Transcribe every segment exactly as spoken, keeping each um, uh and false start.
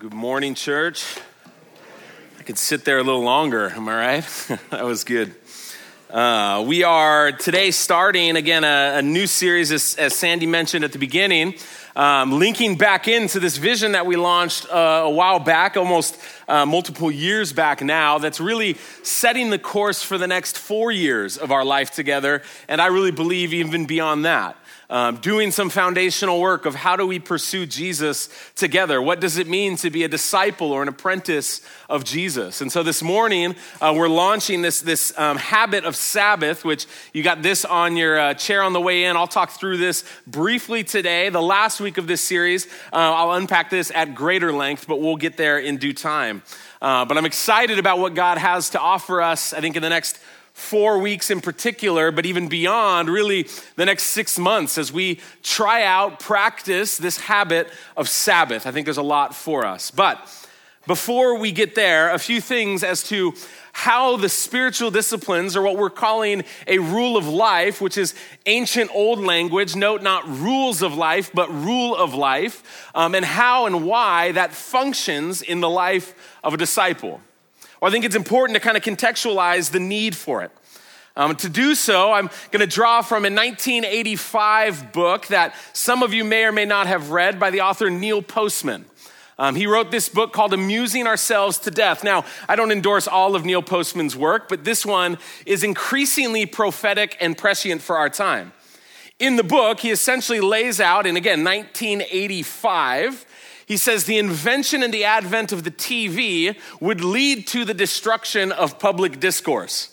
Good morning, church. I could sit there a little longer, am I right? That was good. Uh, we are today starting, again, a, a new series, as, as Sandy mentioned at the beginning, um, linking back into this vision that we launched uh, a while back, almost uh, multiple years back now, that's really setting the course for the next four years of our life together, and I really believe even beyond that. Um, doing some foundational work of how do we pursue Jesus together? What does it mean to be a disciple or an apprentice of Jesus? And so this morning, uh, we're launching this, this um, habit of Sabbath, which you got this on your uh, chair on the way in. I'll talk through this briefly today. The last week of this series, uh, I'll unpack this at greater length, but we'll get there in due time. Uh, but I'm excited about what God has to offer us, I think, in the next four weeks in particular, but even beyond, really the next six months as we try out, practice this habit of Sabbath. I think there's a lot for us. But before we get there, a few things as to how the spiritual disciplines, or what we're calling a rule of life, which is ancient old language, note not rules of life, but rule of life, um, and how and why that functions in the life of a disciple. Well, I think it's important to kind of contextualize the need for it. Um, to do so, I'm going to draw from a nineteen eighty-five book that some of you may or may not have read by the author Neil Postman. Um, he wrote this book called Amusing Ourselves to Death. Now, I don't endorse all of Neil Postman's work, but this one is increasingly prophetic and prescient for our time. In the book, he essentially lays out, and again, nineteen eighty-five, he says the invention and the advent of the T V would lead to the destruction of public discourse.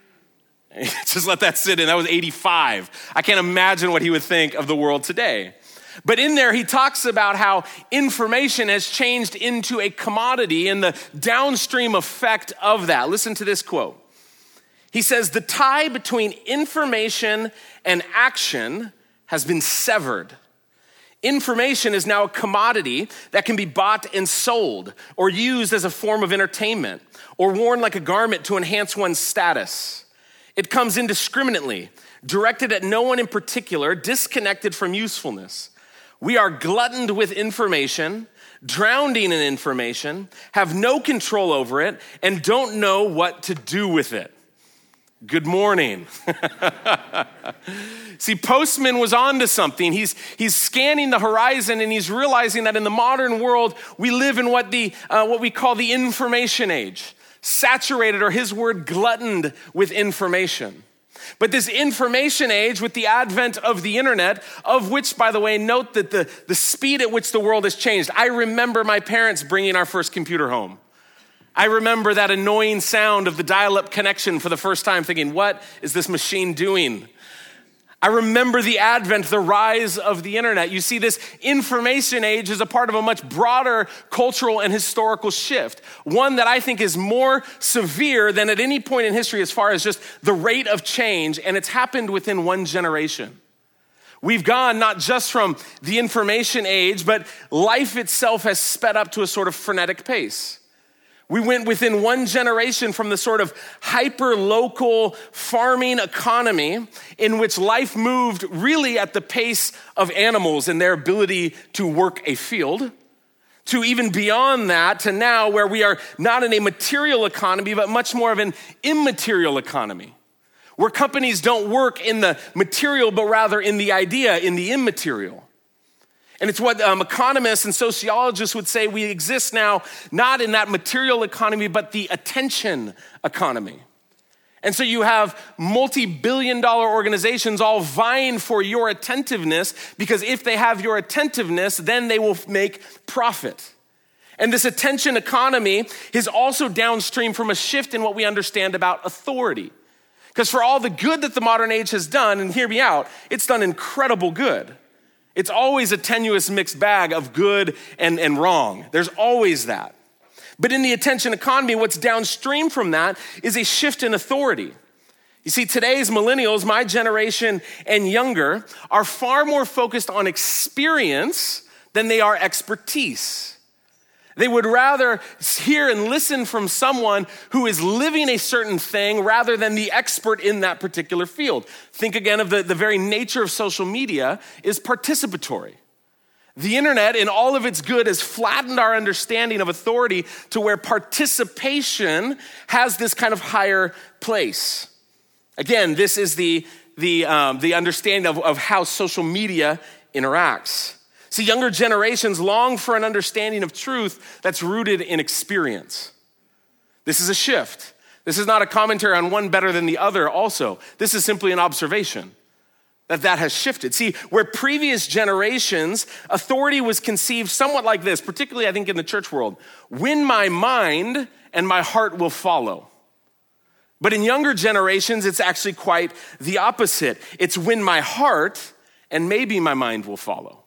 Just let that sit in. That was eighty-five. I can't imagine what he would think of the world today. But in there, he talks about how information has changed into a commodity and the downstream effect of that. Listen to this quote. He says, the tie between information and action has been severed. Information is now a commodity that can be bought and sold or used as a form of entertainment or worn like a garment to enhance one's status. It comes indiscriminately, directed at no one in particular, disconnected from usefulness. We are gluttoned with information, drowning in information, have no control over it, and don't know what to do with it. Good morning. See, Postman was onto something. He's he's scanning the horizon and he's realizing that in the modern world, we live in what the uh, what we call the information age, saturated, or his word, gluttoned with information. But this information age, with the advent of the internet, of which, by the way, note that the, the speed at which the world has changed. I remember my parents bringing our first computer home. I remember that annoying sound of the dial-up connection for the first time, thinking, what is this machine doing? I remember the advent, the rise of the internet. You see, this information age is a part of a much broader cultural and historical shift, one that I think is more severe than at any point in history as far as just the rate of change, and it's happened within one generation. We've gone not just from the information age, but life itself has sped up to a sort of frenetic pace. We went within one generation from the sort of hyper-local farming economy in which life moved really at the pace of animals and their ability to work a field, to even beyond that, to now where we are not in a material economy, but much more of an immaterial economy, where companies don't work in the material, but rather in the idea, in the immaterial. And it's what um, economists and sociologists would say we exist now, not in that material economy, but the attention economy. And so you have multi-billion dollar organizations all vying for your attentiveness, because if they have your attentiveness, then they will make profit. And this attention economy is also downstream from a shift in what we understand about authority. Because for all the good that the modern age has done, and hear me out, it's done incredible good. It's always a tenuous mixed bag of good and, and wrong. There's always that. But in the attention economy, what's downstream from that is a shift in authority. You see, today's millennials, my generation and younger, are far more focused on experience than they are expertise. They would rather hear and listen from someone who is living a certain thing rather than the expert in that particular field. Think again of the, the very nature of social media is participatory. The internet, in all of its good, has flattened our understanding of authority to where participation has this kind of higher place. Again, this is the, the, um, the understanding of, of how social media interacts. See, younger generations long for an understanding of truth that's rooted in experience. This is a shift. This is not a commentary on one better than the other also. This is simply an observation that that has shifted. See, where previous generations, authority was conceived somewhat like this, particularly I think in the church world: win my mind and my heart will follow. But in younger generations, it's actually quite the opposite. It's win my heart and maybe my mind will follow.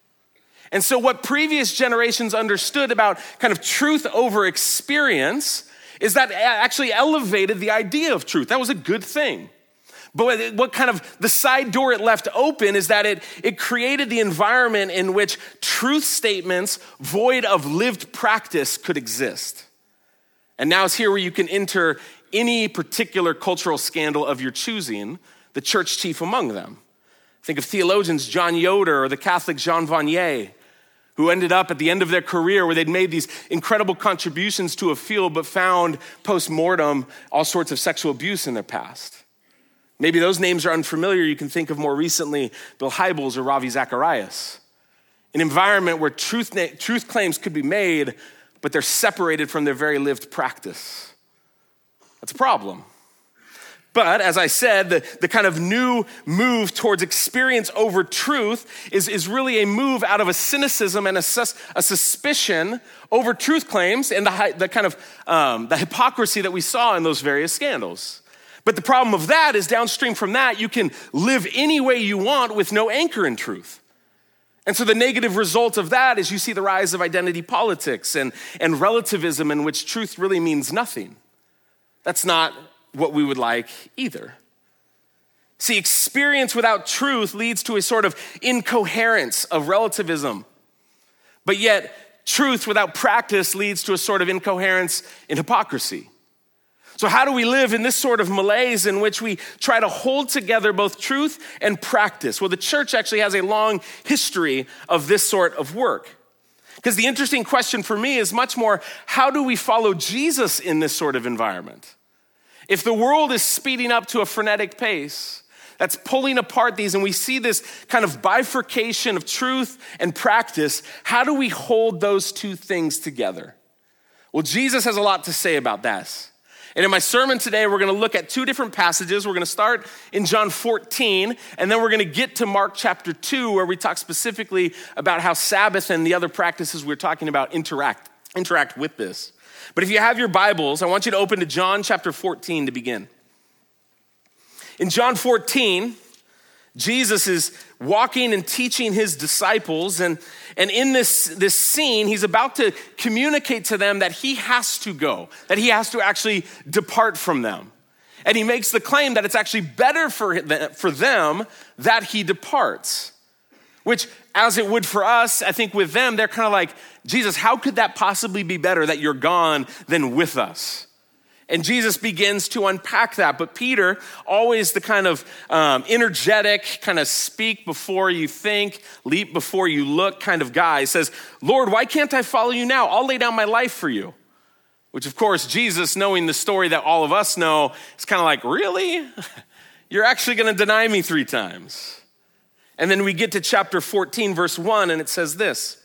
And so what previous generations understood about kind of truth over experience is that actually elevated the idea of truth. That was a good thing. But what kind of the side door it left open is that it, it created the environment in which truth statements void of lived practice could exist. And now it's here where you can enter any particular cultural scandal of your choosing, the church chief among them. Think of theologians John Yoder or the Catholic Jean Vanier, who ended up at the end of their career where they'd made these incredible contributions to a field but found post-mortem all sorts of sexual abuse in their past. Maybe those names are unfamiliar. You can think of more recently Bill Hybels or Ravi Zacharias. An environment where truth, truth claims could be made, but they're separated from their very lived practice. That's a problem. But as I said, the, the kind of new move towards experience over truth is, is really a move out of a cynicism and a, sus, a suspicion over truth claims and the, the kind of um, the hypocrisy that we saw in those various scandals. But the problem of that is downstream from that, you can live any way you want with no anchor in truth. And so the negative result of that is you see the rise of identity politics and, and relativism in which truth really means nothing. That's not what we would like either. See, experience without truth leads to a sort of incoherence of relativism. But yet, truth without practice leads to a sort of incoherence in hypocrisy. So how do we live in this sort of malaise in which we try to hold together both truth and practice? Well, the church actually has a long history of this sort of work. Because the interesting question for me is much more, how do we follow Jesus in this sort of environment? If the world is speeding up to a frenetic pace, that's pulling apart these, and we see this kind of bifurcation of truth and practice, how do we hold those two things together? Well, Jesus has a lot to say about that. And in my sermon today, we're going to look at two different passages. We're going to start in John fourteen, and then we're going to get to Mark chapter two, where we talk specifically about how Sabbath and the other practices we're talking about interact, interact with this. But if you have your Bibles, I want you to open to John chapter fourteen to begin. In John fourteen, Jesus is walking and teaching his disciples, and, and in this, this scene, he's about to communicate to them that he has to go, that he has to actually depart from them. And he makes the claim that it's actually better for, for them that he departs, which, as it would for us, I think with them, they're kind of like, Jesus, how could that possibly be better that you're gone than with us? And Jesus begins to unpack that. But Peter, always the kind of um, energetic, kind of speak before you think, leap before you look kind of guy, says, Lord, why can't I follow you now? I'll lay down my life for you. Which, of course, Jesus, knowing the story that all of us know, is kind of like, really? You're actually going to deny me three times? And then we get to chapter fourteen, verse one, and it says this.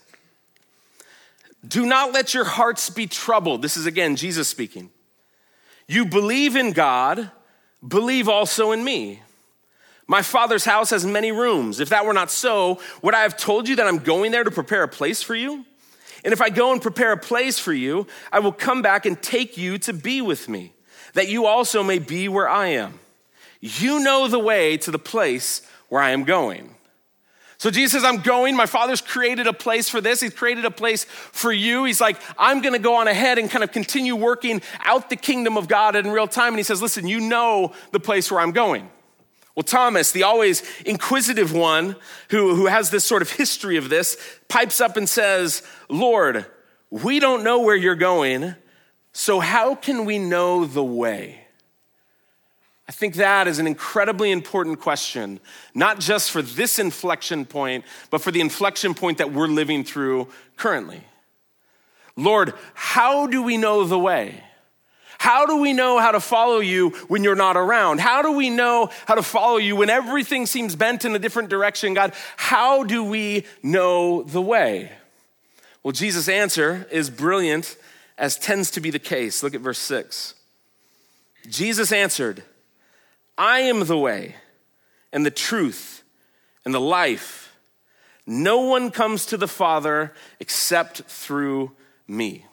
Do not let your hearts be troubled. This is, again, Jesus speaking. You believe in God, believe also in me. My Father's house has many rooms. If that were not so, would I have told you that I'm going there to prepare a place for you? And if I go and prepare a place for you, I will come back and take you to be with me, that you also may be where I am. You know the way to the place where I am going. So Jesus says, I'm going. My Father's created a place for this. He's created a place for you. He's like, I'm going to go on ahead and kind of continue working out the kingdom of God in real time. And he says, listen, you know the place where I'm going. Well, Thomas, the always inquisitive one who, who has this sort of history of this, pipes up and says, Lord, we don't know where you're going, so how can we know the way? I think that is an incredibly important question, not just for this inflection point, but for the inflection point that we're living through currently. Lord, how do we know the way? How do we know how to follow you when you're not around? How do we know how to follow you when everything seems bent in a different direction? God, how do we know the way? Well, Jesus' answer is brilliant, as tends to be the case. Look at verse six. Jesus answered, I am the way and the truth and the life. No one comes to the Father except through me.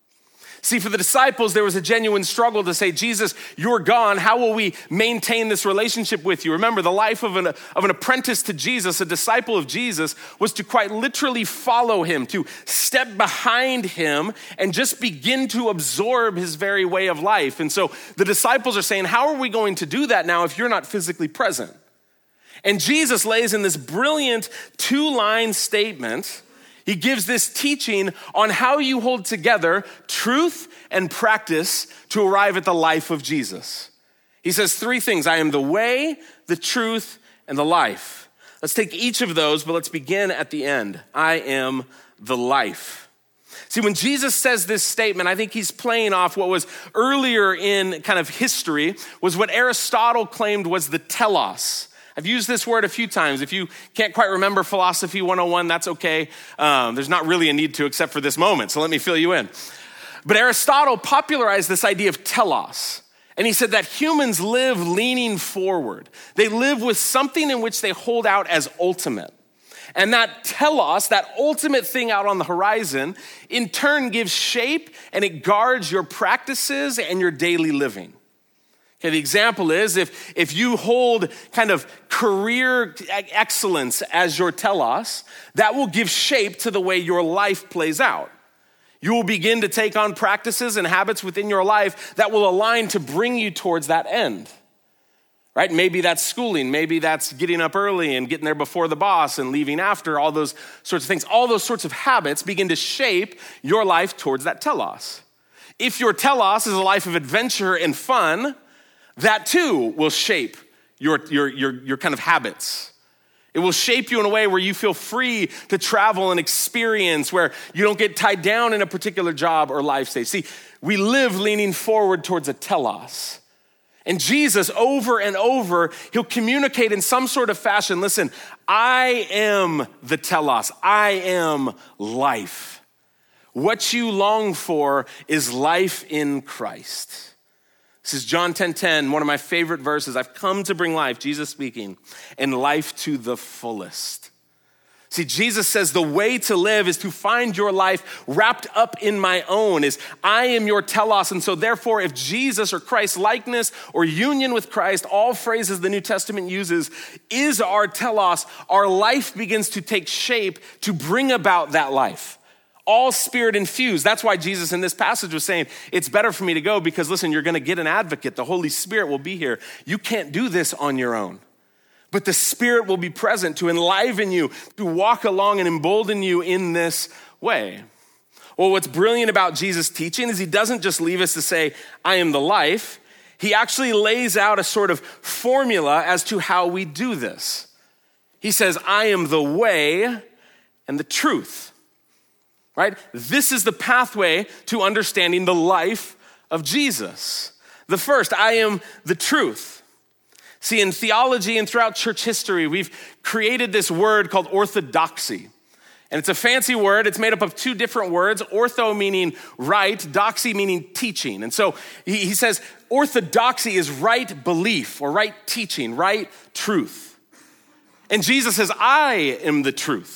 See, for the disciples, there was a genuine struggle to say, Jesus, you're gone. How will we maintain this relationship with you? Remember, the life of an, of an apprentice to Jesus, a disciple of Jesus, was to quite literally follow him, to step behind him and just begin to absorb his very way of life. And so the disciples are saying, how are we going to do that now if you're not physically present? And Jesus lays in this brilliant two-line statement. He gives this teaching on how you hold together truth and practice to arrive at the life of Jesus. He says three things. I am the way, the truth, and the life. Let's take each of those, but let's begin at the end. I am the life. See, when Jesus says this statement, I think he's playing off what was earlier in kind of history, was what Aristotle claimed was the telos. I've used this word a few times. If you can't quite remember Philosophy one oh one, that's okay. Um, there's not really a need to except for this moment, so let me fill you in. But Aristotle popularized this idea of telos. And he said that humans live leaning forward. They live with something in which they hold out as ultimate. And that telos, that ultimate thing out on the horizon, in turn gives shape and it guards your practices and your daily living. Okay, the example is if, if you hold kind of career excellence as your telos, that will give shape to the way your life plays out. You will begin to take on practices and habits within your life that will align to bring you towards that end, right? Maybe that's schooling. Maybe that's getting up early and getting there before the boss and leaving after, all those sorts of things. All those sorts of habits begin to shape your life towards that telos. If your telos is a life of adventure and fun, that too will shape your, your, your, your kind of habits. It will shape you in a way where you feel free to travel and experience, where you don't get tied down in a particular job or life stage. See, we live leaning forward towards a telos. And Jesus, over and over, he'll communicate in some sort of fashion, listen, I am the telos. I am life. What you long for is life in Christ. This is John ten ten, one of my favorite verses. I've come to bring life, Jesus speaking, and life to the fullest. See, Jesus says the way to live is to find your life wrapped up in my own, is I am your telos. And so therefore, if Jesus or Christ's likeness or union with Christ, all phrases the New Testament uses, is our telos, our life begins to take shape to bring about that life. All spirit infused. That's why Jesus in this passage was saying, it's better for me to go because listen, you're going to get an advocate. The Holy Spirit will be here. You can't do this on your own. But the Spirit will be present to enliven you, to walk along and embolden you in this way. Well, what's brilliant about Jesus' teaching is he doesn't just leave us to say, I am the life. He actually lays out a sort of formula as to how we do this. He says, I am the way and the truth. Right? This is the pathway to understanding the life of Jesus. The first, I am the truth. See, in theology and throughout church history, we've created this word called orthodoxy. And it's a fancy word. It's made up of two different words, ortho meaning right, doxy meaning teaching. And so he, he says orthodoxy is right belief or right teaching, right truth. And Jesus says, I am the truth.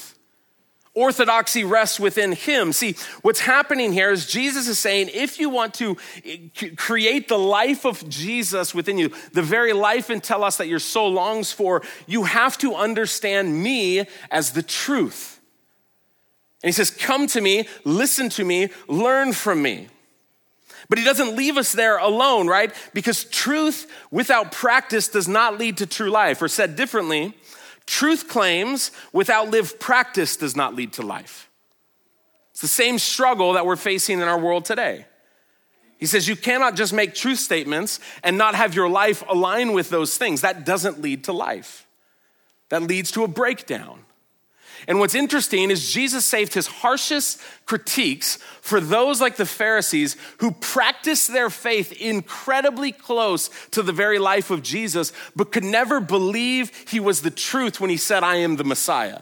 Orthodoxy rests within him. See, what's happening here is Jesus is saying, if you want to create the life of Jesus within you, the very life and telos that your soul longs for, you have to understand me as the truth. And he says, come to me, listen to me, learn from me. But he doesn't leave us there alone, right? Because truth without practice does not lead to true life. Or said differently, truth claims without lived practice does not lead to life. It's the same struggle that we're facing in our world today. He says you cannot just make truth statements and not have your life align with those things. That doesn't lead to life. That leads to a breakdown. And what's interesting is Jesus saved his harshest critiques for those like the Pharisees who practiced their faith incredibly close to the very life of Jesus, but could never believe he was the truth when he said, I am the Messiah.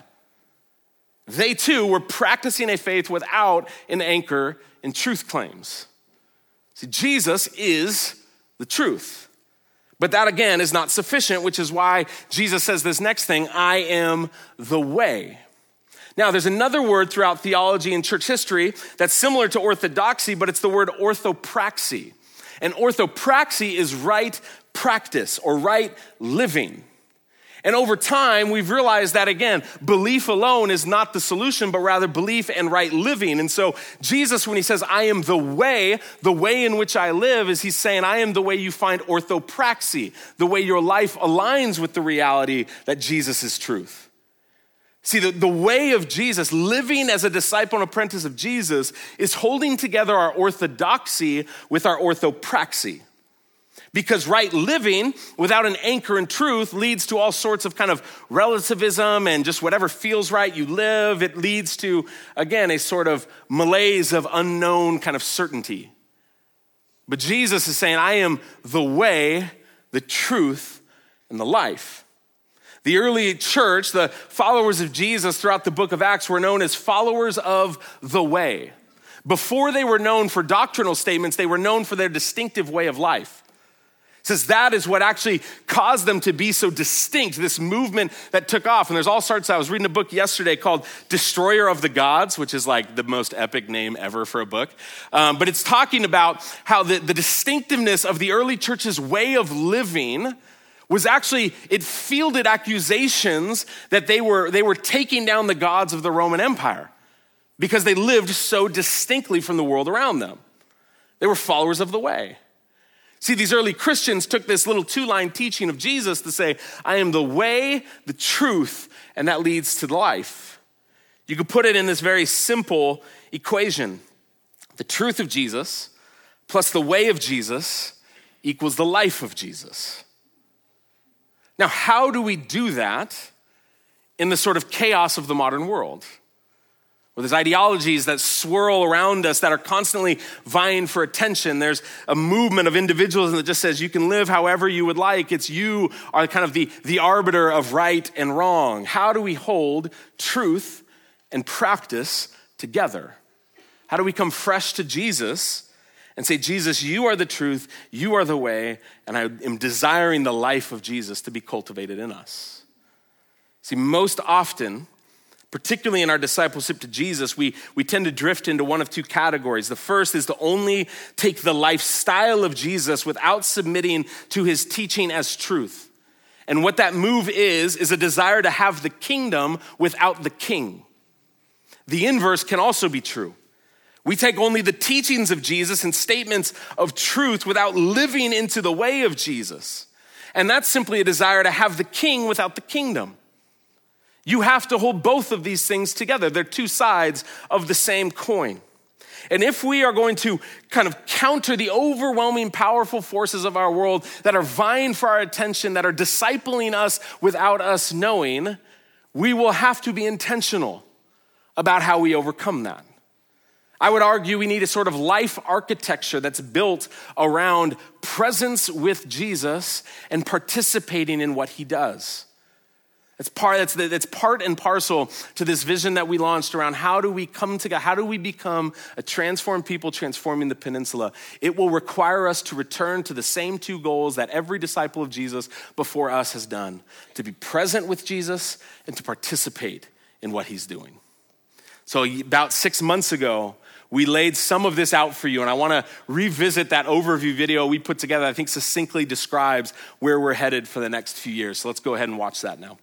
They too were practicing a faith without an anchor in truth claims. See, Jesus is the truth. But that again is not sufficient, which is why Jesus says this next thing, I am the way. Now, there's another word throughout theology and church history that's similar to orthodoxy, but it's the word orthopraxy. And orthopraxy is right practice or right living. And over time, we've realized that, again, belief alone is not the solution, but rather belief and right living. And so Jesus, when he says, I am the way, the way in which I live, is he's saying, I am the way you find orthopraxy, the way your life aligns with the reality that Jesus is truth. See, the, the way of Jesus, living as a disciple and apprentice of Jesus, is holding together our orthodoxy with our orthopraxy. Because right living without an anchor in truth leads to all sorts of kind of relativism and just whatever feels right, you live. It leads to, again, a sort of malaise of unknown kind of certainty. But Jesus is saying, I am the way, the truth, and the life. The early church, the followers of Jesus throughout the book of Acts were known as followers of the way. Before they were known for doctrinal statements, they were known for their distinctive way of life. It says that is what actually caused them to be so distinct, this movement that took off. And there's all sorts, I was reading a book yesterday called Destroyer of the Gods, which is like the most epic name ever for a book. Um, but it's talking about how the, the distinctiveness of the early church's way of living was actually, it fielded accusations that they were, they were taking down the gods of the Roman Empire because they lived so distinctly from the world around them. They were followers of the way. See, these early Christians took this little two-line teaching of Jesus to say, I am the way, the truth, and that leads to life. You could put it in this very simple equation. The truth of Jesus plus the way of Jesus equals the life of Jesus. Now, how do we do that in the sort of chaos of the modern world? Well, there's ideologies that swirl around us that are constantly vying for attention. There's a movement of individualism that just says you can live however you would like. It's you are kind of the, the arbiter of right and wrong. How do we hold truth and practice together? How do we come fresh to Jesus and say, Jesus, you are the truth, you are the way, and I am desiring the life of Jesus to be cultivated in us. See, most often, particularly in our discipleship to Jesus, we, we tend to drift into one of two categories. The first is to only take the lifestyle of Jesus without submitting to his teaching as truth. And what that move is, is a desire to have the kingdom without the king. The inverse can also be true. We take only the teachings of Jesus and statements of truth without living into the way of Jesus. And that's simply a desire to have the king without the kingdom. You have to hold both of these things together. They're two sides of the same coin. And if we are going to kind of counter the overwhelming powerful forces of our world that are vying for our attention, that are discipling us without us knowing, we will have to be intentional about how we overcome that. I would argue we need a sort of life architecture that's built around presence with Jesus and participating in what he does. It's part, it's, it's part and parcel to this vision that we launched around how do we come together, how do we become a transformed people transforming the peninsula. It will require us to return to the same two goals that every disciple of Jesus before us has done, to be present with Jesus and to participate in what he's doing. So about six months ago, we laid some of this out for you, and I want to revisit that overview video we put together. I think succinctly describes where we're headed for the next few years. So let's go ahead and watch that now.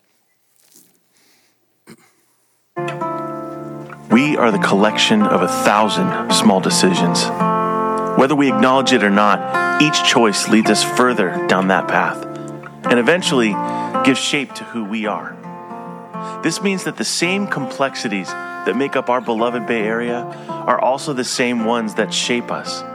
We are the collection of a thousand small decisions. Whether we acknowledge it or not, each choice leads us further down that path and eventually gives shape to who we are. This means that the same complexities that make up our beloved Bay Area are also the same ones that shape us.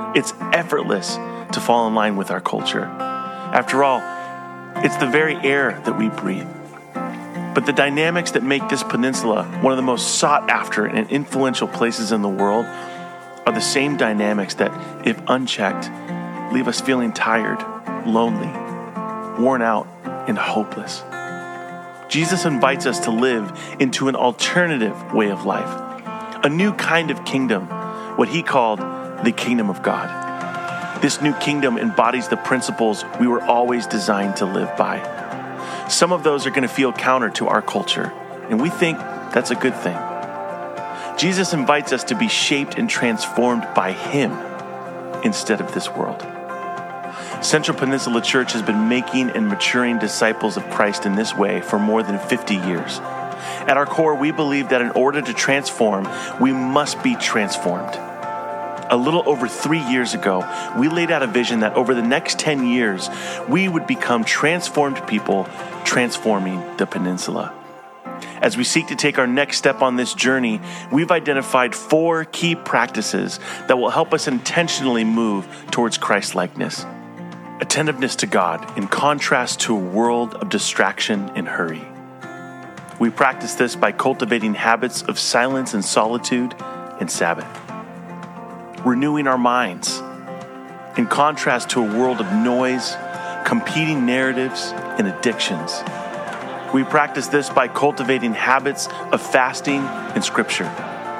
It's effortless to fall in line with our culture. After all, it's the very air that we breathe. But the dynamics that make this peninsula one of the most sought after and influential places in the world are the same dynamics that, if unchecked, leave us feeling tired, lonely, worn out, and hopeless. Jesus invites us to live into an alternative way of life, a new kind of kingdom, what he called the kingdom of God. This new kingdom embodies the principles we were always designed to live by. Some of those are going to feel counter to our culture, and we think that's a good thing. Jesus invites us to be shaped and transformed by him instead of this world. Central Peninsula Church has been making and maturing disciples of Christ in this way for more than fifty years. At our core, we believe that in order to transform, we must be transformed. A little over three years ago, we laid out a vision that over the next ten years, we would become transformed people transforming the peninsula. As we seek to take our next step on this journey, we've identified four key practices that will help us intentionally move towards Christ-likeness. Attentiveness to God in contrast to a world of distraction and hurry. We practice this by cultivating habits of silence and solitude and Sabbath. Renewing our minds in contrast to a world of noise, competing narratives, and addictions. We practice this by cultivating habits of fasting and scripture.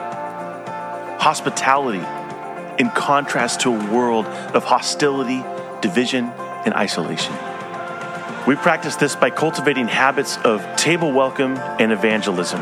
Hospitality in contrast to a world of hostility, division, and isolation. We practice this by cultivating habits of table welcome and evangelism.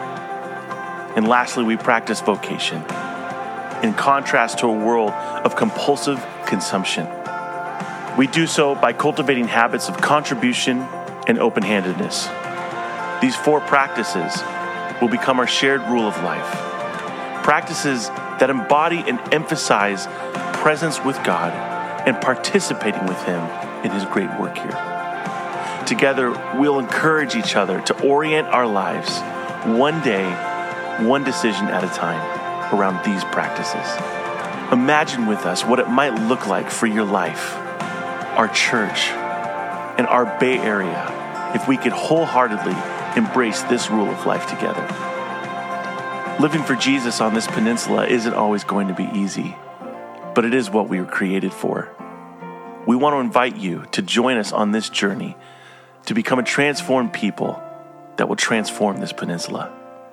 And lastly, we practice vocation in contrast to a world of compulsive consumption. We do so by cultivating habits of contribution and open-handedness. These four practices will become our shared rule of life. Practices that embody and emphasize presence with God and participating with him in his great work here. Together, we'll encourage each other to orient our lives one day, one decision at a time around these practices. Imagine with us what it might look like for your life, our church, and our Bay Area if we could wholeheartedly embrace this rule of life together. Living for Jesus on this peninsula isn't always going to be easy, but it is what we were created for. We want to invite you to join us on this journey to become a transformed people that will transform this peninsula.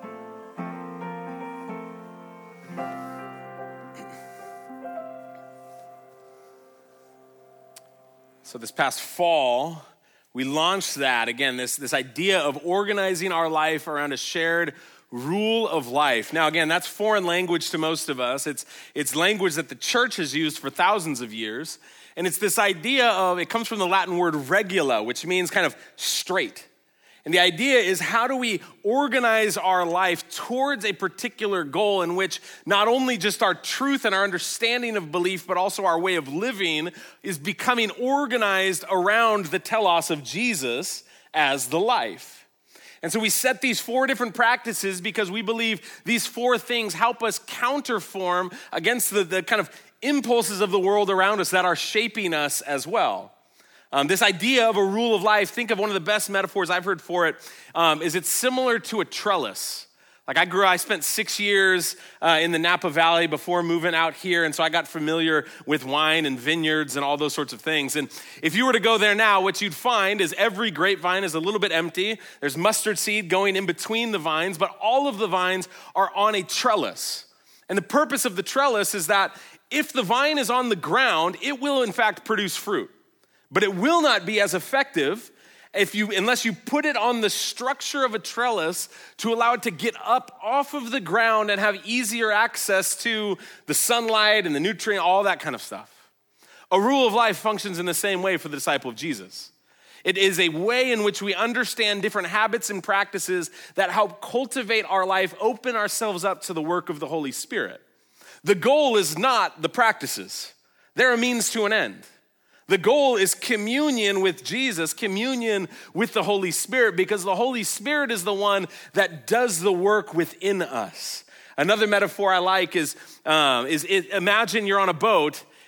So this past fall, we launched that, again, this, this idea of organizing our life around a shared rule of life. Now, again, that's foreign language to most of us. It's, it's language that the church has used for thousands of years. And it's this idea of, it comes from the Latin word regula, which means kind of straight. And the idea is, how do we organize our life towards a particular goal in which not only just our truth and our understanding of belief, but also our way of living is becoming organized around the telos of Jesus as the life. And so we set these four different practices because we believe these four things help us counterform against the, the kind of impulses of the world around us that are shaping us as well. Um, this idea of a rule of life, think of one of the best metaphors I've heard for it, um, is it's similar to a trellis. Like I grew, I spent six years uh, in the Napa Valley before moving out here, and so I got familiar with wine and vineyards and all those sorts of things. And if you were to go there now, what you'd find is every grapevine is a little bit empty. There's mustard seed going in between the vines, but all of the vines are on a trellis. And the purpose of the trellis is that if the vine is on the ground, it will in fact produce fruit. But it will not be as effective if you, unless you put it on the structure of a trellis to allow it to get up off of the ground and have easier access to the sunlight and the nutrient, all that kind of stuff. A rule of life functions in the same way for the disciple of Jesus. It is a way in which we understand different habits and practices that help cultivate our life, open ourselves up to the work of the Holy Spirit. The goal is not the practices. They're a means to an end. The goal is communion with Jesus, communion with the Holy Spirit, because the Holy Spirit is the one that does the work within us. Another metaphor I like is, um, is it, imagine you're on a boat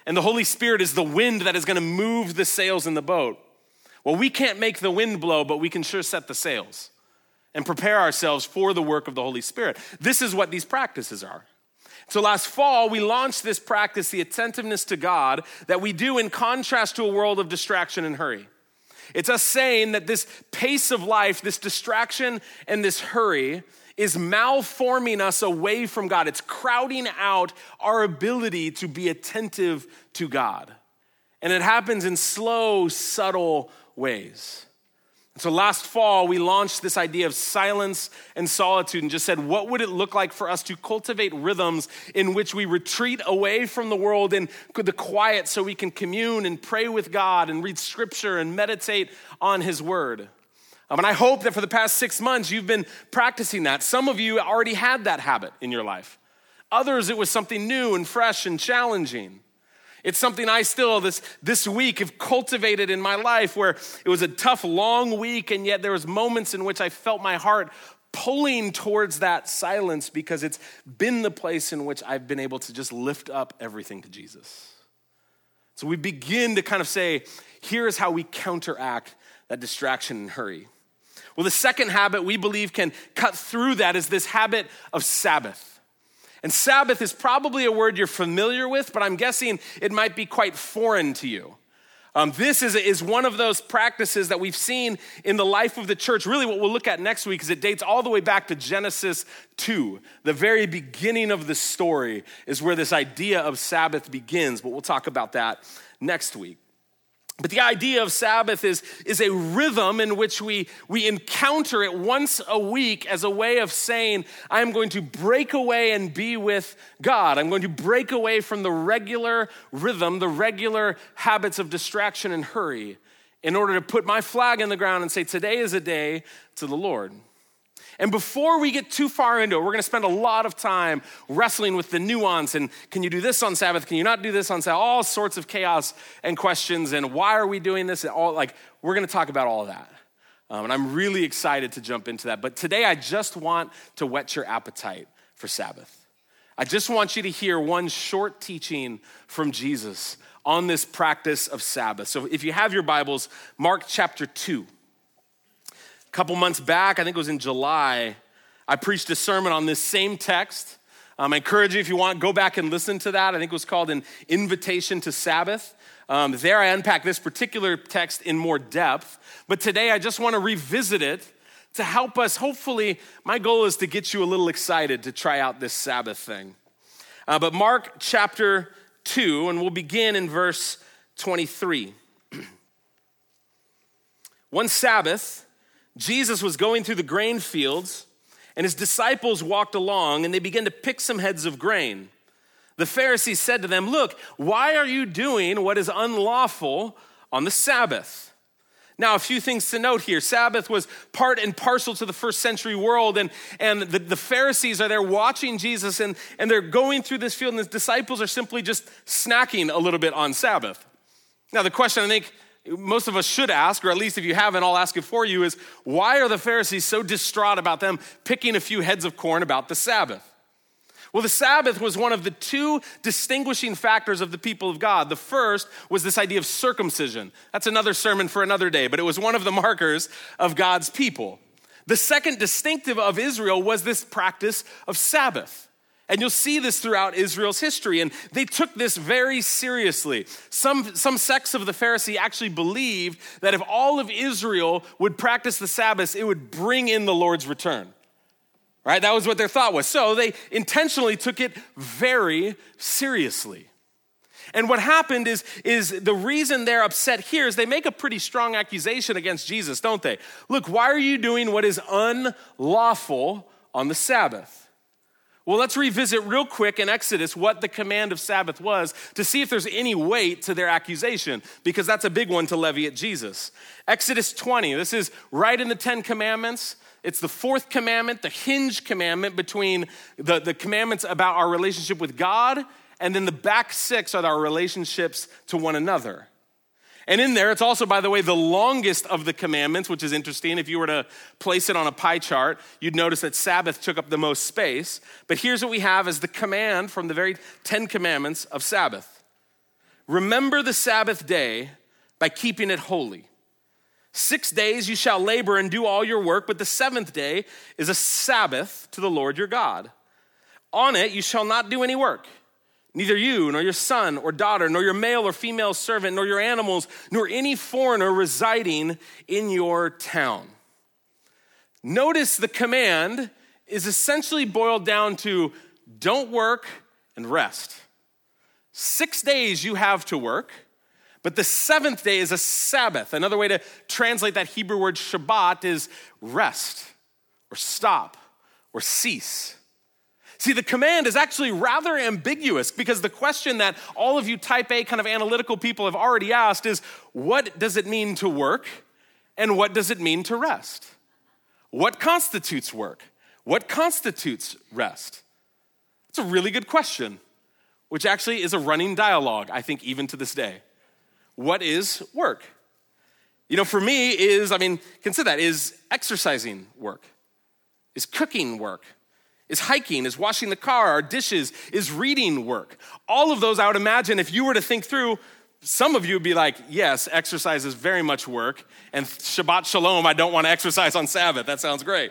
and the Holy Spirit is the wind that is going to move the sails in the boat. Well, we can't make the wind blow, but we can sure set the sails and prepare ourselves for the work of the Holy Spirit. This is what these practices are. So last fall, we launched this practice, the attentiveness to God, that we do in contrast to a world of distraction and hurry. It's us saying that this pace of life, this distraction and this hurry is malforming us away from God. It's crowding out our ability to be attentive to God. And it happens in slow, subtle ways. So last fall, we launched this idea of silence and solitude and just said, what would it look like for us to cultivate rhythms in which we retreat away from the world and the quiet so we can commune and pray with God and read scripture and meditate on his word. Um, and I hope that for the past six months, you've been practicing that. Some of you already had that habit in your life. Others, it was something new and fresh and challenging. It's something I still, this, this week, have cultivated in my life where it was a tough, long week, and yet there was moments in which I felt my heart pulling towards that silence because it's been the place in which I've been able to just lift up everything to Jesus. So we begin to kind of say, here's how we counteract that distraction and hurry. Well, the second habit we believe can cut through that is this habit of Sabbath. And Sabbath is probably a word you're familiar with, but I'm guessing it might be quite foreign to you. Um, this is, is one of those practices that we've seen in the life of the church. Really what we'll look at next week is it dates all the way back to Genesis two. The very beginning of the story is where this idea of Sabbath begins, but we'll talk about that next week. But the idea of Sabbath is, is a rhythm in which we, we encounter it once a week as a way of saying, I'm going to break away and be with God. I'm going to break away from the regular rhythm, the regular habits of distraction and hurry in order to put my flag in the ground and say, today is a day to the Lord. And before we get too far into it, we're going to spend a lot of time wrestling with the nuance and can you do this on Sabbath? Can you not do this on Sabbath? All sorts of chaos and questions and why are we doing this? And all like we're going to talk about all of that. Um, and I'm really excited to jump into that. But today I just want to whet your appetite for Sabbath. I just want you to hear one short teaching from Jesus on this practice of Sabbath. So if you have your Bibles, Mark chapter two. A couple months back, I think it was in July, I preached a sermon on this same text. Um, I encourage you, if you want, go back and listen to that. I think it was called An Invitation to Sabbath. Um, there I unpack this particular text in more depth. But today I just want to revisit it to help us. Hopefully, my goal is to get you a little excited to try out this Sabbath thing. Uh, but Mark chapter two, and we'll begin in verse twenty-three. One Sabbath, Jesus was going through the grain fields, and his disciples walked along, and they began to pick some heads of grain. The Pharisees said to them, look, why are you doing what is unlawful on the Sabbath? Now, a few things to note here. Sabbath was part and parcel to the first century world, and, and the, the Pharisees are there watching Jesus, and, and they're going through this field, and the disciples are simply just snacking a little bit on Sabbath. Now, the question I think most of us should ask, or at least if you haven't, I'll ask it for you, is why are the Pharisees so distraught about them picking a few heads of corn about the Sabbath? Well, the Sabbath was one of the two distinguishing factors of the people of God. The first was this idea of circumcision. That's another sermon for another day, but it was one of the markers of God's people. The second distinctive of Israel was this practice of Sabbath. And you'll see this throughout Israel's history. And they took this very seriously. Some, some sects of the Pharisee actually believed that if all of Israel would practice the Sabbath, it would bring in the Lord's return. Right? That was what their thought was. So they intentionally took it very seriously. And what happened is, is the reason they're upset here is they make a pretty strong accusation against Jesus, don't they? Look, why are you doing what is unlawful on the Sabbath? Well, let's revisit real quick in Exodus what the command of Sabbath was to see if there's any weight to their accusation, because that's a big one to levy at Jesus. Exodus twenty, this is right in the Ten Commandments. It's the fourth commandment, the hinge commandment between the, the commandments about our relationship with God, and then the back six are our relationships to one another. And in there, it's also, by the way, the longest of the commandments, which is interesting. If you were to place it on a pie chart, you'd notice that Sabbath took up the most space. But here's what we have as the command from the very Ten Commandments of Sabbath. remember the Sabbath day by keeping it holy. Six days you shall labor and do all your work, but the seventh day is a Sabbath to the Lord your God. On it you shall not do any work, neither you, nor your son or daughter, nor your male or female servant, nor your animals, nor any foreigner residing in your town. Notice the command is essentially boiled down to don't work and rest. Six days you have to work, but the seventh day is a Sabbath. Another way to translate that Hebrew word Shabbat is rest or stop or cease. See, the command is actually rather ambiguous because the question that all of you type A kind of analytical people have already asked is, what does it mean to work and what does it mean to rest? What constitutes work? What constitutes rest? It's a really good question, which actually is a running dialogue, I think, even to this day. What is work? You know, for me is, I mean, consider that, is exercising work? Is cooking work? Is hiking? Is washing the car or dishes? Is reading work? All of those, I would imagine, if you were to think through, some of you would be like, yes, exercise is very much work, and Shabbat Shalom, I don't want to exercise on Sabbath. That sounds great.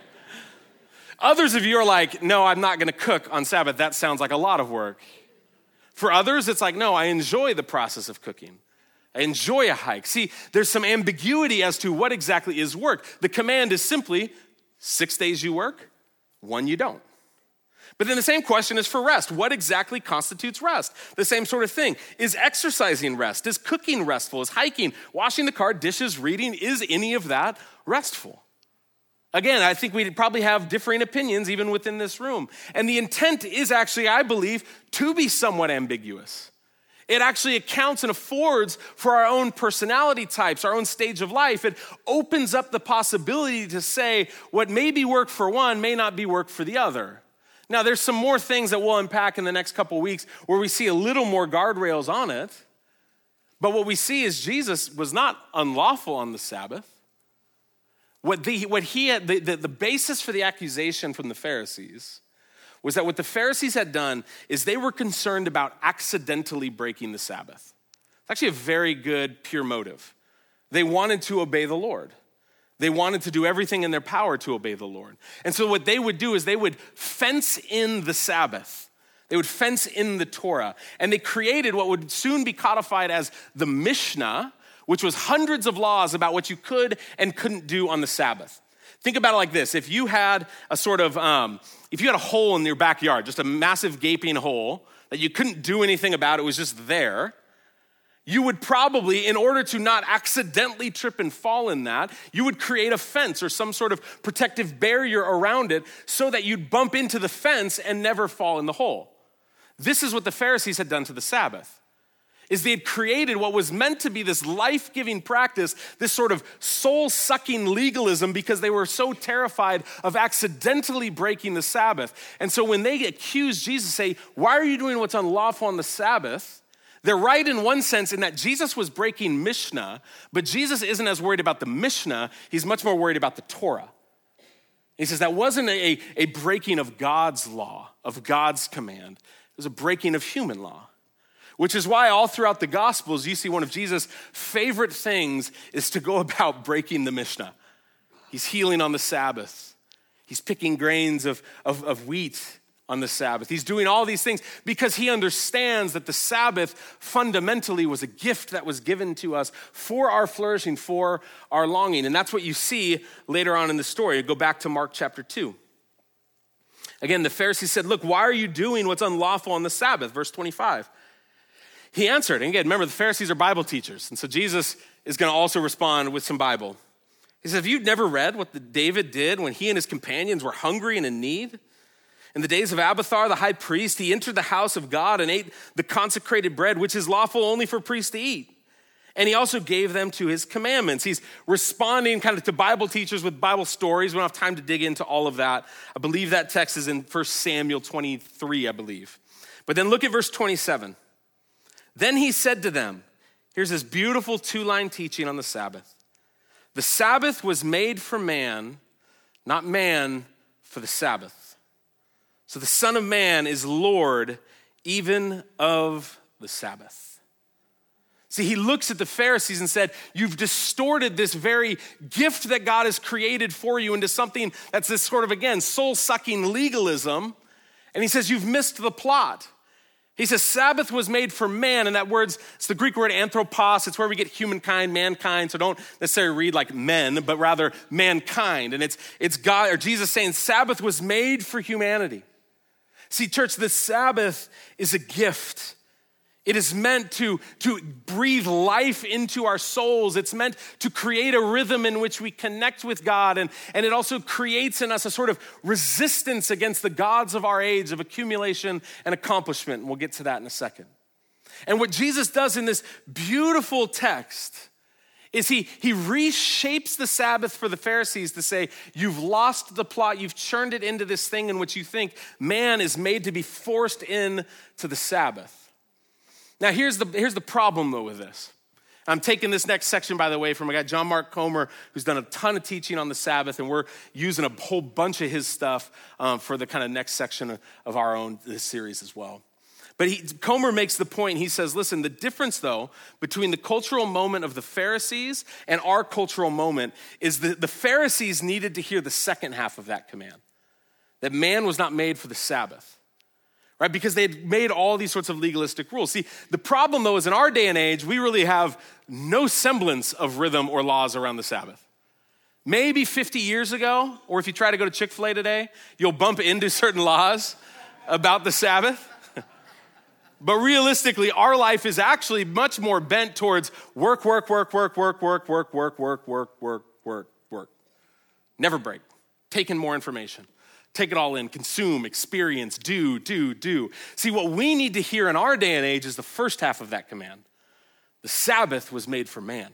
Others of you are like, no, I'm not going to cook on Sabbath. That sounds like a lot of work. For others, it's like, no, I enjoy the process of cooking. I enjoy a hike. See, there's some ambiguity as to what exactly is work. The command is simply six days you work, one you don't. But then the same question is for rest. What exactly constitutes rest? The same sort of thing. Is exercising rest? Is cooking restful? Is hiking, washing the car, dishes, reading, is any of that restful? Again, I think we probably have differing opinions even within this room. And the intent is actually, I believe, to be somewhat ambiguous. It actually accounts and affords for our own personality types, our own stage of life. It opens up the possibility to say what may be work for one may not be work for the other. Now, there's some more things that we'll unpack in the next couple weeks where we see a little more guardrails on it. But what we see is Jesus was not unlawful on the Sabbath. What, the, what he had, the, the, the basis for the accusation from the Pharisees was that what the Pharisees had done is they were concerned about accidentally breaking the Sabbath. It's actually a very good, pure motive. They wanted to obey the Lord. They wanted to do everything in their power to obey the Lord. And so what they would do is they would fence in the Sabbath. They would fence in the Torah. And they created what would soon be codified as the Mishnah, which was hundreds of laws about what you could and couldn't do on the Sabbath. Think about it like this. If you had a sort of, um, if you had a hole in your backyard, just a massive gaping hole that you couldn't do anything about, it was just there, you would probably, in order to not accidentally trip and fall in that, you would create a fence or some sort of protective barrier around it so that you'd bump into the fence and never fall in the hole. This is what the Pharisees had done to the Sabbath. Is they had created what was meant to be this life-giving practice, this sort of soul-sucking legalism because they were so terrified of accidentally breaking the Sabbath. And so when they accuse Jesus, say, why are you doing what's unlawful on the Sabbath? They're right in one sense in that Jesus was breaking Mishnah, but Jesus isn't as worried about the Mishnah, he's much more worried about the Torah. He says that wasn't a, a breaking of God's law, of God's command. It was a breaking of human law. Which is why all throughout the Gospels, you see one of Jesus' favorite things is to go about breaking the Mishnah. He's healing on the Sabbath. He's picking grains of, of, of wheat on the Sabbath. He's doing all these things because he understands that the Sabbath fundamentally was a gift that was given to us for our flourishing, for our longing. And that's what you see later on in the story. Go back to Mark chapter two. Again, the Pharisees said, look, why are you doing what's unlawful on the Sabbath? Verse twenty-five. He answered, and again, remember the Pharisees are Bible teachers, and so Jesus is going to also respond with some Bible. He says, have you never read what the David did when he and his companions were hungry and in need? In the days of Abiathar, the high priest, he entered the house of God and ate the consecrated bread, which is lawful only for priests to eat. And he also gave them to his commandments. He's responding kind of to Bible teachers with Bible stories. We don't have time to dig into all of that. I believe that text is in First Samuel twenty-three, I believe. But then look at verse twenty-seven. Then he said to them, here's this beautiful two-line teaching on the Sabbath. The Sabbath was made for man, not man for the Sabbath. So the Son of Man is Lord even of the Sabbath. See, he looks at the Pharisees and said, you've distorted this very gift that God has created for you into something that's this sort of, again, soul-sucking legalism. And he says, you've missed the plot. He says, Sabbath was made for man, and that word's, it's the Greek word anthropos. It's where we get humankind, mankind. So don't necessarily read like men, but rather mankind. And it's, it's God, or Jesus saying Sabbath was made for humanity. See, church, the Sabbath is a gift. It is meant to, to breathe life into our souls. It's meant to create a rhythm in which we connect with God. And, and it also creates in us a sort of resistance against the gods of our age of accumulation and accomplishment. And we'll get to that in a second. And what Jesus does in this beautiful text is he, he reshapes the Sabbath for the Pharisees to say, you've lost the plot. You've churned it into this thing in which you think man is made to be forced into the Sabbath. Now, here's the, here's the problem, though, with this. I'm taking this next section, by the way, from a guy, John Mark Comer, who's done a ton of teaching on the Sabbath, and we're using a whole bunch of his stuff um, for the kind of next section of, of our own this series as well. But he, Comer makes the point, he says, listen, the difference, though, between the cultural moment of the Pharisees and our cultural moment is that the Pharisees needed to hear the second half of that command, that man was not made for the Sabbath. Right? Because they had made all these sorts of legalistic rules. See, the problem though is in our day and age, we really have no semblance of rhythm or laws around the Sabbath. Maybe fifty years ago, or if you try to go to Chick-fil-A today, you'll bump into certain laws about the Sabbath. But realistically, our life is actually much more bent towards work, work, work, work, work, work, work, work, work, work, work, work, work. Never break. Take in more information. Take it all in, consume, experience, do, do, do. See, what we need to hear in our day and age is the first half of that command. The Sabbath was made for man.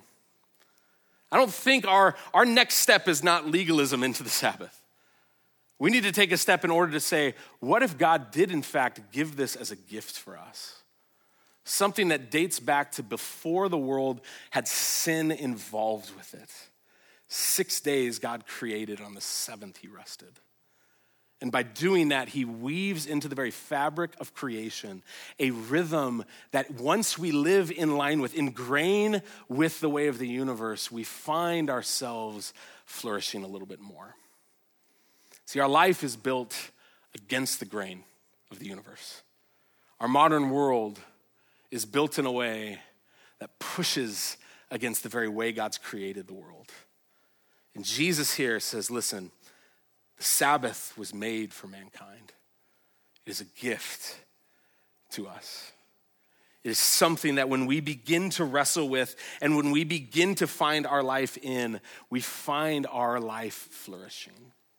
I don't think our, our next step is not legalism into the Sabbath. We need to take a step in order to say, what if God did in fact give this as a gift for us? Something that dates back to before the world had sin involved with it. Six days God created, on the seventh he rested. And by doing that, he weaves into the very fabric of creation a rhythm that once we live in line with, ingrain with the way of the universe, we find ourselves flourishing a little bit more. See, our life is built against the grain of the universe. Our modern world is built in a way that pushes against the very way God's created the world. And Jesus here says, listen, the Sabbath was made for mankind. It is a gift to us. It is something that when we begin to wrestle with and when we begin to find our life in, we find our life flourishing.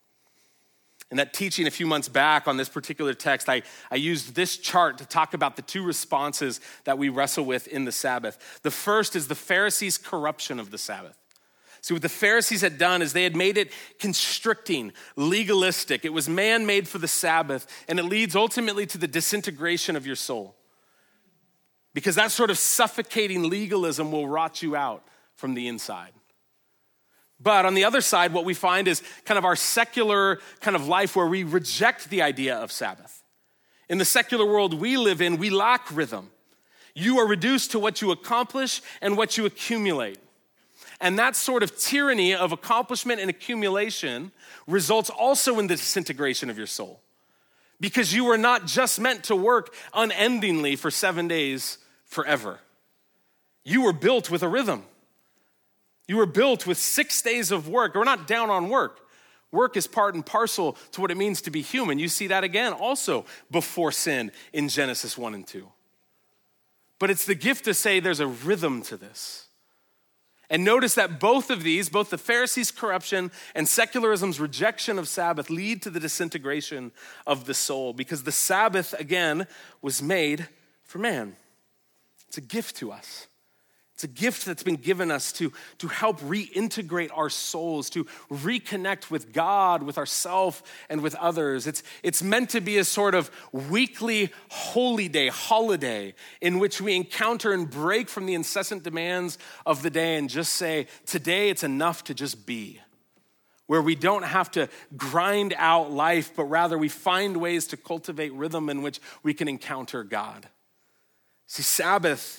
In that teaching a few months back on this particular text, I, I used this chart to talk about the two responses that we wrestle with in the Sabbath. The first is the Pharisees' corruption of the Sabbath. See, what the Pharisees had done is they had made it constricting, legalistic. It was man-made for the Sabbath, and it leads ultimately to the disintegration of your soul. Because that sort of suffocating legalism will rot you out from the inside. But on the other side, what we find is kind of our secular kind of life where we reject the idea of Sabbath. In the secular world we live in, we lack rhythm. You are reduced to what you accomplish and what you accumulate. And that sort of tyranny of accomplishment and accumulation results also in the disintegration of your soul. Because you were not just meant to work unendingly for seven days forever. You were built with a rhythm. You were built with six days of work. We're not down on work. Work is part and parcel to what it means to be human. You see that again also before sin in Genesis one and two. But it's the gift to say there's a rhythm to this. And notice that both of these, both the Pharisees' corruption and secularism's rejection of Sabbath, lead to the disintegration of the soul, because the Sabbath, again, was made for man. It's a gift to us. It's a gift that's been given us to, to help reintegrate our souls, to reconnect with God, with ourselves, and with others. It's, it's meant to be a sort of weekly holy day, holiday, in which we encounter and break from the incessant demands of the day and just say, today it's enough to just be. Where we don't have to grind out life, but rather we find ways to cultivate rhythm in which we can encounter God. See, Sabbath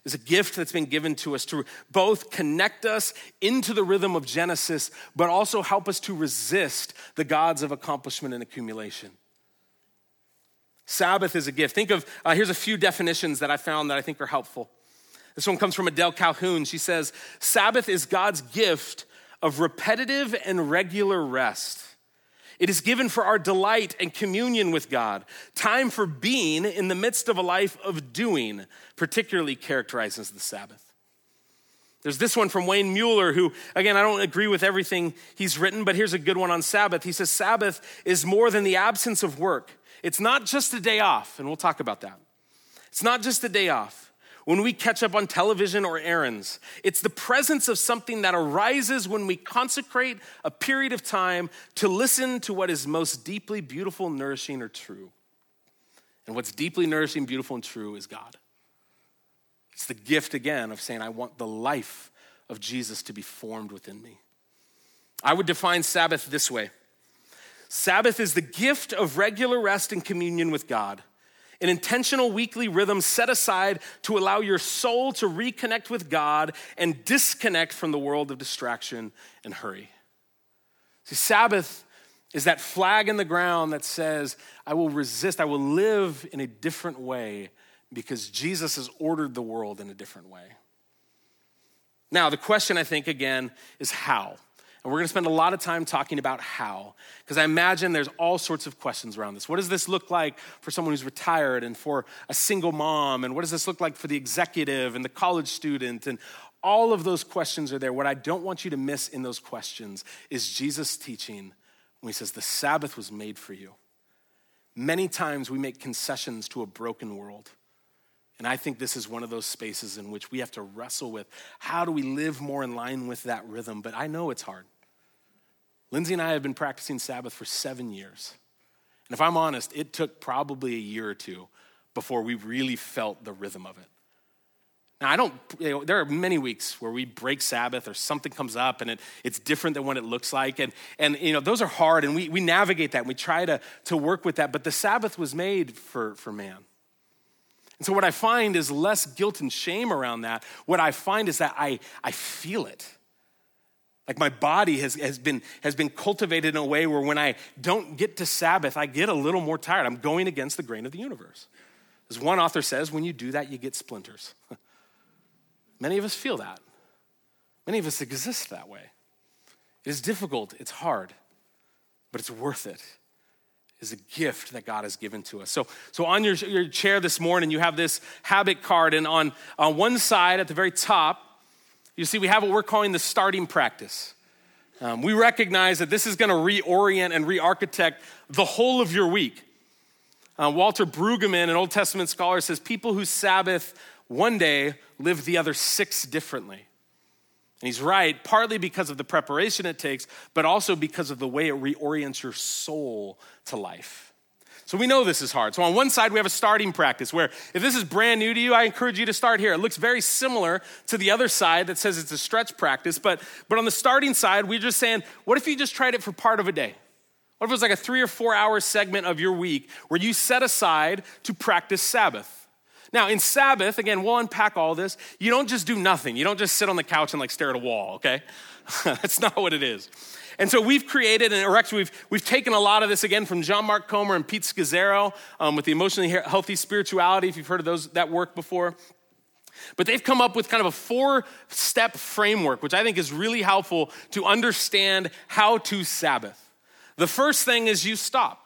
is a gift that's been given to us to both connect us into the rhythm of Genesis, but also help us to resist the gods of accomplishment and accumulation. Sabbath is a gift. Think of, uh, here's a few definitions that I found that I think are helpful. This one comes from Adele Calhoun. She says, Sabbath is God's gift of repetitive and regular rest. It is given for our delight and communion with God, time for being in the midst of a life of doing, particularly characterizes the Sabbath. There's this one from Wayne Mueller, who, again, I don't agree with everything he's written, but here's a good one on Sabbath. He says, Sabbath is more than the absence of work. It's not just a day off, and we'll talk about that. It's not just a day off. When we catch up on television or errands, it's the presence of something that arises when we consecrate a period of time to listen to what is most deeply beautiful, nourishing, or true. And what's deeply nourishing, beautiful, and true is God. It's the gift, again, of saying, I want the life of Jesus to be formed within me. I would define Sabbath this way. Sabbath is the gift of regular rest and communion with God. An intentional weekly rhythm set aside to allow your soul to reconnect with God and disconnect from the world of distraction and hurry. See, Sabbath is that flag in the ground that says, I will resist, I will live in a different way because Jesus has ordered the world in a different way. Now, the question, I think, again, is how? And we're gonna spend a lot of time talking about how, because I imagine there's all sorts of questions around this. What does this look like for someone who's retired and for a single mom? And what does this look like for the executive and the college student? And all of those questions are there. What I don't want you to miss in those questions is Jesus' teaching when he says the Sabbath was made for you. Many times we make concessions to a broken world. And I think this is one of those spaces in which we have to wrestle with how do we live more in line with that rhythm? But I know it's hard. Lindsay and I have been practicing Sabbath for seven years. And if I'm honest, it took probably a year or two before we really felt the rhythm of it. Now, I don't, you know, there are many weeks where we break Sabbath or something comes up and it, it's different than what it looks like. And, and you know, those are hard and we, we navigate that and we try to, to work with that. But the Sabbath was made for, for man. And so what I find is less guilt and shame around that. What I find is that I, I feel it. Like my body has, has, been, has been cultivated in a way where when I don't get to Sabbath, I get a little more tired. I'm going against the grain of the universe. As one author says, when you do that, you get splinters. Many of us feel that. Many of us exist that way. It is difficult, it's hard, but it's worth it. Is a gift that God has given to us. So, so on your, your chair this morning, you have this habit card, and on, on one side at the very top, you see we have what we're calling the starting practice. Um, we recognize that this is gonna reorient and re-architect the whole of your week. Uh, Walter Brueggemann, an Old Testament scholar, says people who Sabbath one day live the other six differently. And he's right, partly because of the preparation it takes, but also because of the way it reorients your soul to life. So we know this is hard. So on one side, we have a starting practice where if this is brand new to you, I encourage you to start here. It looks very similar to the other side that says it's a stretch practice, but, but on the starting side, we're just saying, what if you just tried it for part of a day? What if it was like a three or four hour segment of your week where you set aside to practice Sabbath? Now, in Sabbath, again, we'll unpack all this. You don't just do nothing. You don't just sit on the couch and like stare at a wall, okay? That's not what it is. And so we've created, and or actually we've, we've taken a lot of this again from John Mark Comer and Pete Scazzaro um, with the Emotionally Healthy Spirituality, if you've heard of those that work before. But they've come up with kind of a four-step framework, which I think is really helpful to understand how to Sabbath. The first thing is you stop.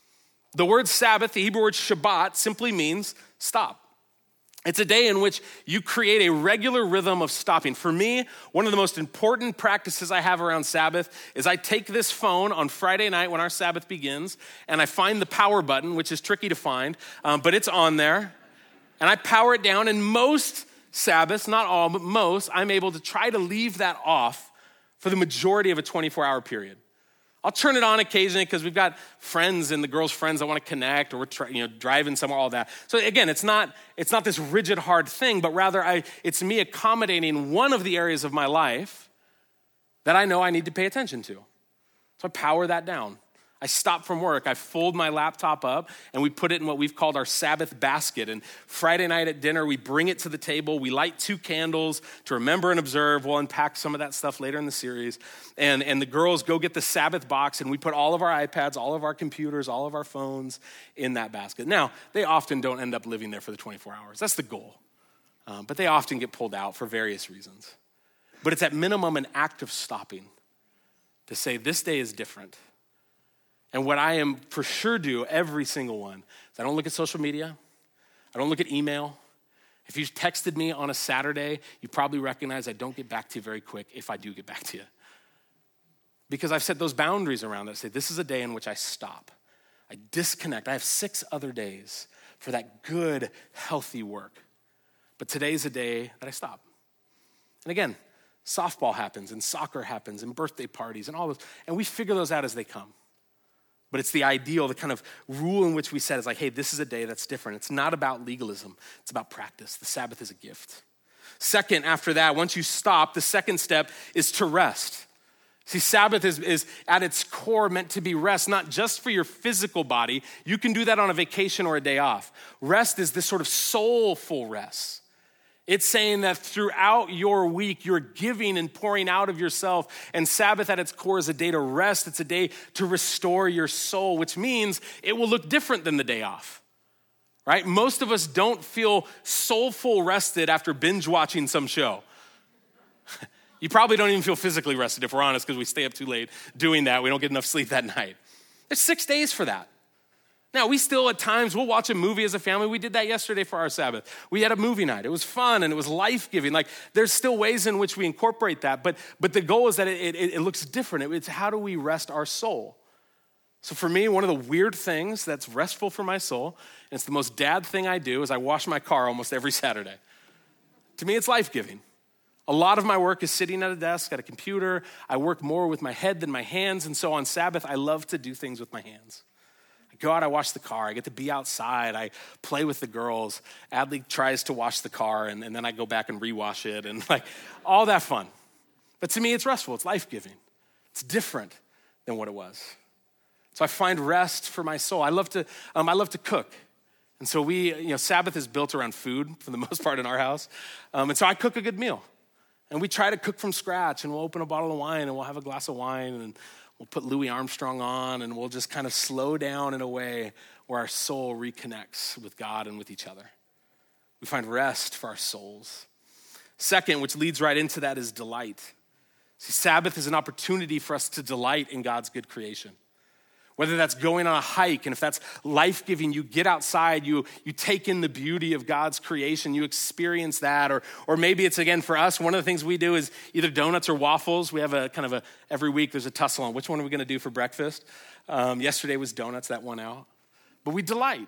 The word Sabbath, the Hebrew word Shabbat, simply means stop. It's a day in which you create a regular rhythm of stopping. For me, one of the most important practices I have around Sabbath is I take this phone on Friday night when our Sabbath begins, and I find the power button, which is tricky to find, um, but it's on there, and I power it down, and most Sabbaths, not all, but most, I'm able to try to leave that off for the majority of a twenty-four hour period. I'll turn it on occasionally because we've got friends and the girls' friends that want to connect, or we're try, you know driving somewhere, all that. So again, it's not it's not this rigid, hard thing, but rather I, it's me accommodating one of the areas of my life that I know I need to pay attention to. So I power that down. I stop from work, I fold my laptop up, and we put it in what we've called our Sabbath basket. And Friday night at dinner, we bring it to the table. We light two candles to remember and observe. We'll unpack some of that stuff later in the series. And, and the girls go get the Sabbath box, and we put all of our iPads, all of our computers, all of our phones in that basket. Now, they often don't end up living there for the twenty-four hours. That's the goal. Um, but they often get pulled out for various reasons. But it's at minimum an act of stopping to say, this day is different. And what I am for sure do, every single one, is I don't look at social media. I don't look at email. If you texted me on a Saturday, you probably recognize I don't get back to you very quick if I do get back to you. Because I've set those boundaries around it. I say, this is a day in which I stop. I disconnect. I have six other days for that good, healthy work. But today's a day that I stop. And again, softball happens and soccer happens and birthday parties and all those. And we figure those out as they come. But it's the ideal, the kind of rule in which we set is like, hey, this is a day that's different. It's not about legalism. It's about practice. The Sabbath is a gift. Second, after that, once you stop, the second step is to rest. See, Sabbath is, is at its core meant to be rest, not just for your physical body. You can do that on a vacation or a day off. Rest is this sort of soulful rest. It's saying that throughout your week, you're giving and pouring out of yourself. And Sabbath at its core is a day to rest. It's a day to restore your soul, which means it will look different than the day off, right? Most of us don't feel soulful rested after binge watching some show. You probably don't even feel physically rested if we're honest, because we stay up too late doing that. We don't get enough sleep that night. There's six days for that. Now, we still at times, we'll watch a movie as a family. We did that yesterday for our Sabbath. We had a movie night. It was fun and it was life-giving. Like, there's still ways in which we incorporate that, but, but the goal is that it, it, it looks different. It's how do we rest our soul? So for me, one of the weird things that's restful for my soul, and it's the most dad thing I do, is I wash my car almost every Saturday. To me, it's life-giving. A lot of my work is sitting at a desk, at a computer. I work more with my head than my hands, and so on Sabbath, I love to do things with my hands. I go out, I wash the car. I get to be outside. I play with the girls. Adley tries to wash the car, and, and then I go back and rewash it, and like all that fun. But to me, it's restful. It's life-giving. It's different than what it was. So I find rest for my soul. I love to, um, I love to cook. And so we, you know, Sabbath is built around food for the most part in our house. Um, and so I cook a good meal. And we try to cook from scratch, and we'll open a bottle of wine, and we'll have a glass of wine, and we'll put Louis Armstrong on, and we'll just kind of slow down in a way where our soul reconnects with God and with each other. We find rest for our souls. Second, which leads right into that, is delight. See, Sabbath is an opportunity for us to delight in God's good creation. Whether that's going on a hike, and if that's life-giving, you get outside, you, you take in the beauty of God's creation, you experience that. Or, or maybe it's, again, for us, one of the things we do is either donuts or waffles. We have a kind of a, every week there's a tussle on which one are we gonna do for breakfast. Um, yesterday was donuts, that won out. But we delight.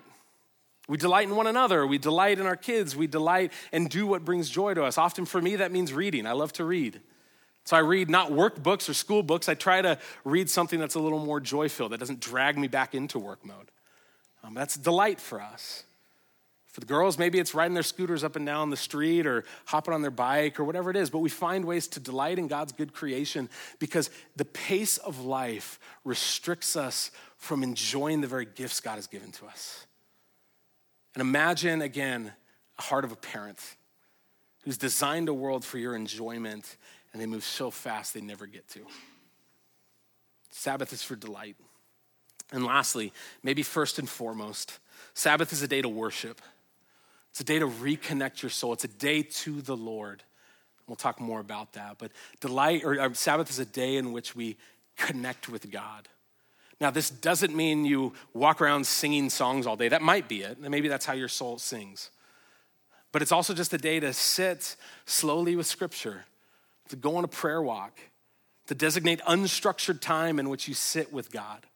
We delight in one another. We delight in our kids. We delight and do what brings joy to us. Often for me, that means reading. I love to read. So I read not workbooks or school books. I try to read something that's a little more joy-filled, that doesn't drag me back into work mode. Um, that's delight for us. For the girls, maybe it's riding their scooters up and down the street or hopping on their bike or whatever it is. But we find ways to delight in God's good creation because the pace of life restricts us from enjoying the very gifts God has given to us. And imagine, again, a heart of a parent who's designed a world for your enjoyment, and they move so fast they never get to. Sabbath is for delight. And lastly, maybe first and foremost, Sabbath is a day to worship. It's a day to reconnect your soul. It's a day to the Lord. We'll talk more about that. But delight, or, or Sabbath is a day in which we connect with God. Now, this doesn't mean you walk around singing songs all day. That might be it. And maybe that's how your soul sings. But it's also just a day to sit slowly with Scripture, to go on a prayer walk, to designate unstructured time in which you sit with God.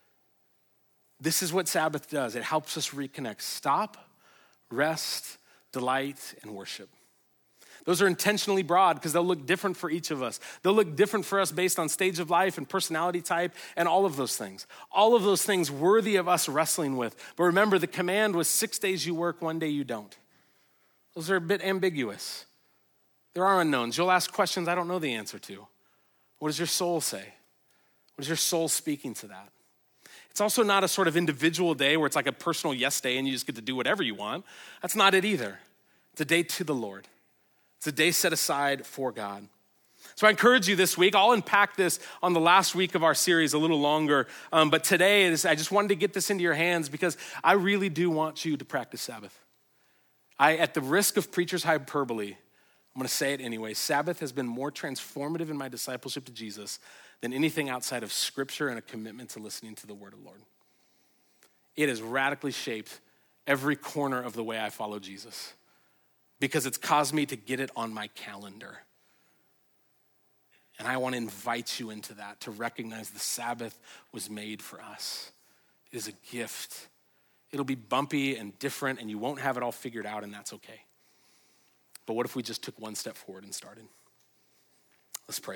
This is what Sabbath does. It helps us reconnect. Stop, rest, delight, and worship. Those are intentionally broad because they'll look different for each of us. They'll look different for us based on stage of life and personality type and all of those things. All of those things worthy of us wrestling with. But remember, the command was six days you work, one day you don't. Those are a bit ambiguous. There are unknowns. You'll ask questions I don't know the answer to. What does your soul say? What is your soul speaking to that? It's also not a sort of individual day where it's like a personal yes day and you just get to do whatever you want. That's not it either. It's a day to the Lord. It's a day set aside for God. So I encourage you this week. I'll unpack this on the last week of our series a little longer. Um, but today, is, I just wanted to get this into your hands because I really do want you to practice Sabbath. I, at the risk of preacher's hyperbole, I'm going to say it anyway. Sabbath has been more transformative in my discipleship to Jesus than anything outside of Scripture and a commitment to listening to the word of the Lord. It has radically shaped every corner of the way I follow Jesus because it's caused me to get it on my calendar. And I want to invite you into that, to recognize the Sabbath was made for us. It is a gift. It'll be bumpy and different, and you won't have it all figured out, and that's okay. But what if we just took one step forward and started? Let's pray.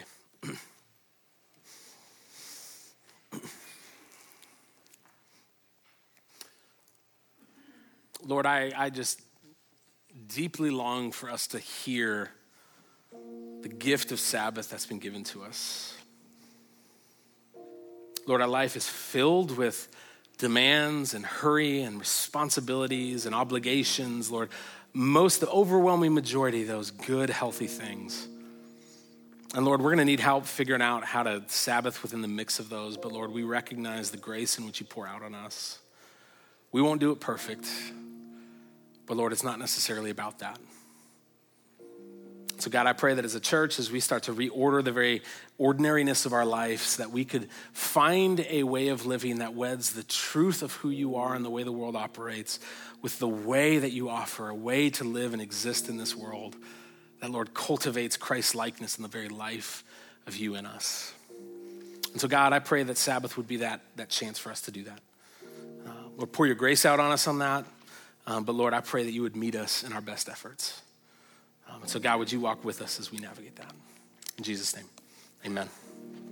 Lord, I, I just deeply long for us to hear the gift of Sabbath that's been given to us. Lord, our life is filled with demands and hurry and responsibilities and obligations. Lord, most, the overwhelming majority of those good, healthy things. And Lord, we're going to need help figuring out how to Sabbath within the mix of those. But Lord, we recognize the grace in which you pour out on us. We won't do it perfect. But Lord, it's not necessarily about that. So God, I pray that as a church, as we start to reorder the very ordinariness of our lives, that we could find a way of living that weds the truth of who you are and the way the world operates with the way that you offer, a way to live and exist in this world that, Lord, cultivates Christ's likeness in the very life of you in us. And so God, I pray that Sabbath would be that, that chance for us to do that. Uh, Lord, pour your grace out on us on that. Um, but Lord, I pray that you would meet us in our best efforts. Um, and so God, would you walk with us as we navigate that? In Jesus' name, amen.